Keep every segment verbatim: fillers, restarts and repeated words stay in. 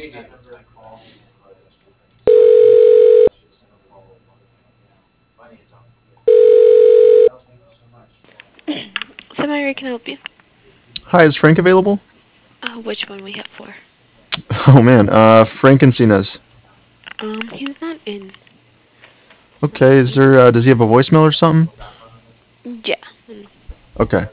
Samira, can I help you? Hi, is Frank available? Uh, which one we have for? Oh man, uh, Frank Encinas. Um, he's not in. Okay, is there? Uh, does he have a voicemail or something? Yeah. Mm. Okay.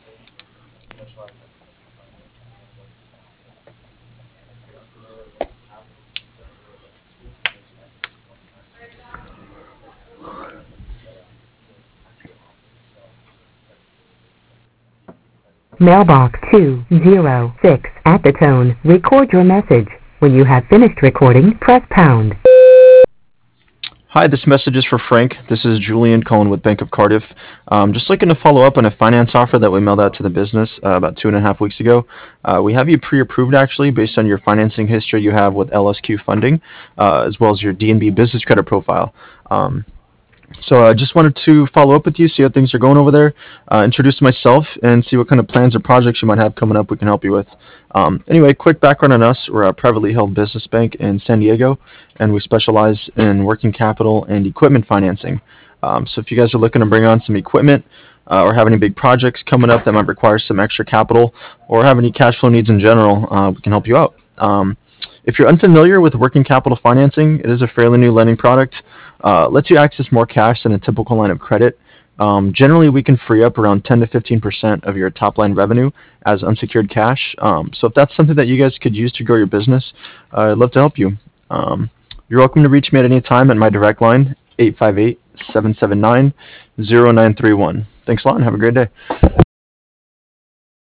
Mailbox two zero six. At the tone, record your message. When you have finished recording, press pound. Hi, this message is for Frank. This is Julian calling with Bank of Cardiff. Um, just looking to follow up on a finance offer that we mailed out to the business uh, about two and a half weeks ago. Uh, we have you pre-approved actually based on your financing history you have with L S Q funding, uh, as well as your D N B business credit profile. Um, So I just wanted to follow up with you, see how things are going over there, uh, introduce myself, and see what kind of plans or projects you might have coming up we can help you with. Um, anyway, quick background on us. We're a privately held business bank in San Diego, and we specialize in working capital and equipment financing. Um, so if you guys are looking to bring on some equipment uh, or have any big projects coming up that might require some extra capital or have any cash flow needs in general, uh, we can help you out. Um, if you're unfamiliar with working capital financing, it is a fairly new lending product. Uh, lets you access more cash than a typical line of credit. Um, generally, we can free up around ten to fifteen percent of your top line revenue as unsecured cash. Um, so if that's something that you guys could use to grow your business, uh, I'd love to help you. Um, you're welcome to reach me at any time at my direct line, eight five eight, seven seven nine, zero nine three one. Thanks a lot and have a great day.